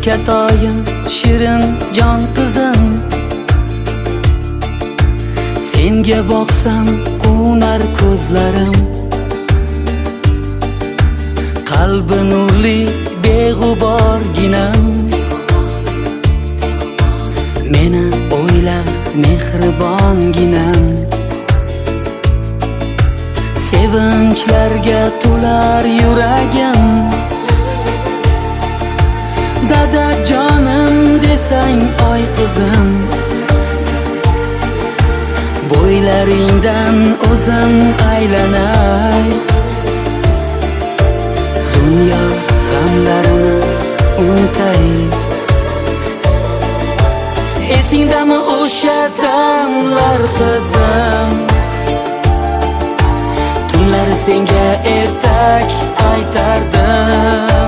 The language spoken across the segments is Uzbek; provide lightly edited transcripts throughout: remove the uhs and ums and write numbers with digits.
Erkatoyim shirin jon qizim, senga boqsam qo'nar ko'zlarim. Qalbi nurli beg'uborginam, meni o'ylar mehribonginam. Sevinchlarga to'lar yuragim, dada jonim desang oy qizim. Bo'ylaringdan o'zim aylanay, dunyo g'amlarini unutay. Esingdami o'sha damlar qizim, tunlar senga ertak aytardim.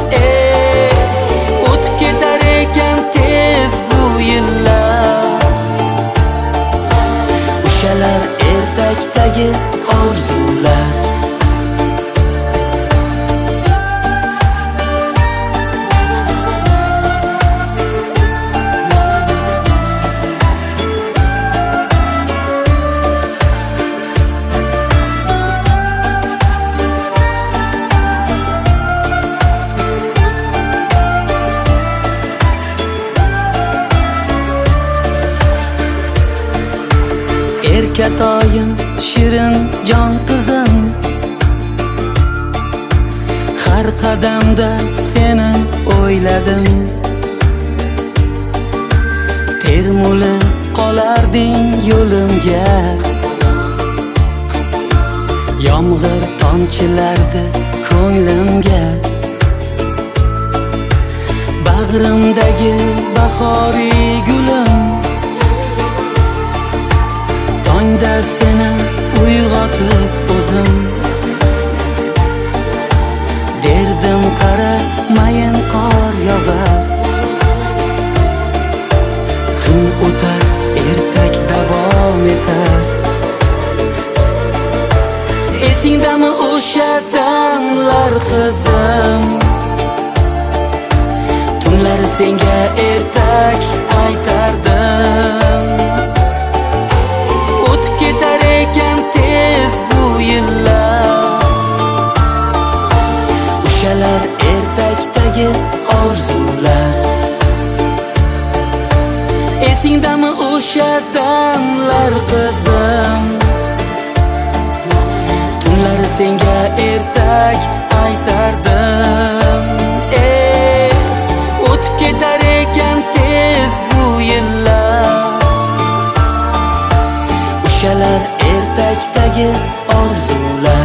O'tib ketar ekan tez bu yillar, o'shalar ertakdagi orzular. Erkatoyim shirin jon qizim, har qadamda seni o'yladim. Termulib qolarding yo'limga, yomg'ir tomchilardi ko'nglimga. Bag'rimdagi bahoriy gulim, tongda seni uyg'otib o'zim derdim, qara mayin qor yog'ar. Kun o'tar, ertak davom etar. Esingdami o'sha damlar qizim, tunlar senga ertak aytardim. O'tib ketar ekan tez bu yillar, o'shalar ertakdagi orzular. Esingdami o'sha damlar qizim, tunlar senga ertak aytardim. O'tib ketar ekan tez bu yillar, o'shalar ertakdagi orzular.